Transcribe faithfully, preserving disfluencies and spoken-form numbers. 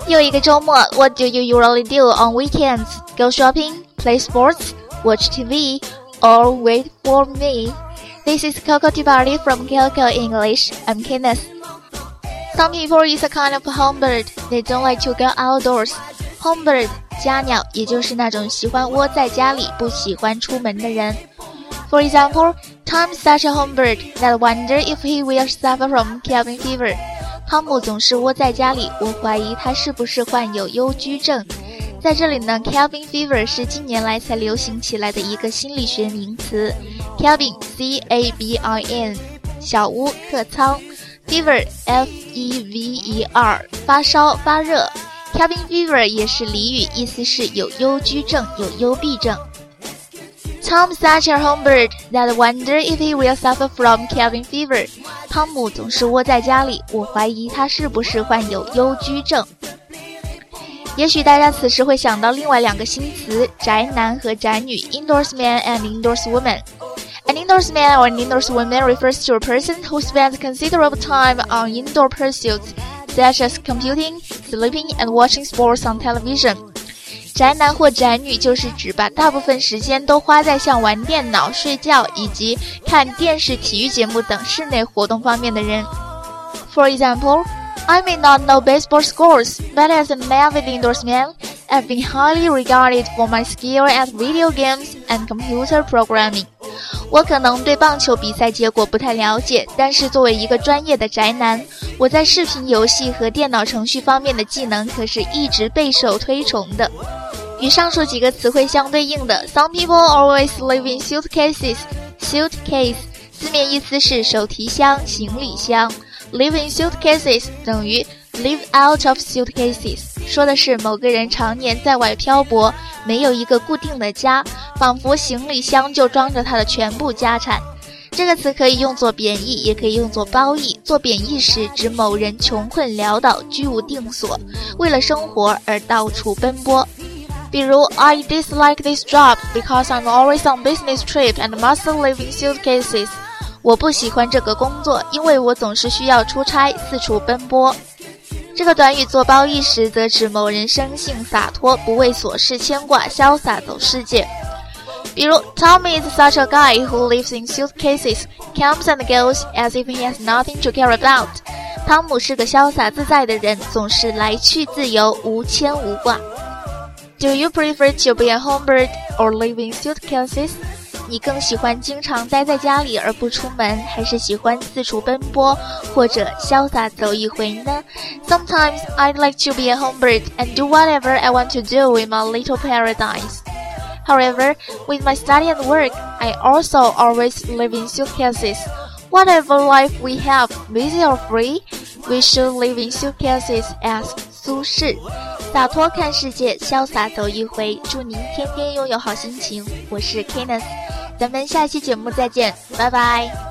又一个周末 What do you usually do on weekends? Go shopping, play sports, watch T V, or wait for me? This is Coco Tibari from Coco English. I'm Kenneth. Some people is a kind of homebird. They don't like to go outdoors. Homebird, 家鸟，也就是那种喜欢窝在家里不喜欢出门的人。For example, Tom's such a homebird that I wonder if he will suffer from cabin fever. 汤姆总是窝在家里，我怀疑他是不是患有忧居症。在这里呢 cabin fever 是近年来才流行起来的一个心理学名词。 cabin C A B I N 小屋客舱， fever F E V E R 发烧发热。 cabin fever 也是俚语，意思是有忧居症有幽闭症。Tom's such a homebird that I wonder if he will suffer from cabin fever. 汤姆总是窝在家里，我怀疑他是不是患有忧居症。也许大家此时会想到另外两个新词，宅男和宅女 Indoors man and indoors woman. An indoors man or an indoors woman refers to a person who spends considerable time on indoor pursuits, such as computing, sleeping, and watching sports on television.宅男或宅女就是指把大部分时间都花在像玩电脑、睡觉以及看电视、体育节目等室内活动方面的人。For example, I may not know baseball scores, but as an avid indoors man, I've been highly regarded for my skill at video games and computer programming. 我可能对棒球比赛结果不太了解，但是作为一个专业的宅男，我在视频游戏和电脑程序方面的技能可是一直备受推崇的。与上述几个词汇相对应的 Some people always live in suitcases. Suitcase 字面意思是手提箱、行李箱。 Live in suitcases 等于 live out of suitcases， 说的是某个人常年在外漂泊，没有一个固定的家，仿佛行李箱就装着他的全部家产。这个词可以用作贬义，也可以用作褒义。做贬义时指某人穷困潦倒，居无定所，为了生活而到处奔波。比如 I dislike this job because I'm always on business trip and must live in suitcases. 我不喜欢这个工作，因为我总是需要出差，四处奔波。这个短语做褒义时，则指某人生性洒脱，不为琐事牵挂，潇洒走世界。比如 Tom is such a guy who lives in suitcases, comes and goes as if he has nothing to care about. 汤姆是个潇洒自在的人，总是来去自由，无牵无挂。Do you prefer to be a homebird or live in suitcases? 你更喜欢经常待在家里而不出门，还是喜欢四处奔波，或者潇洒走一回呢？ Sometimes I'd like to be a homebird and do whatever I want to do in my little paradise. However, with my study and work, I also always live in suitcases. Whatever life we have, busy or free, we should live in suitcases, asked 苏轼。洒脱看世界，潇洒走一回，祝您天天拥有好心情。我是 Kenneth， 咱们下期节目再见，拜拜。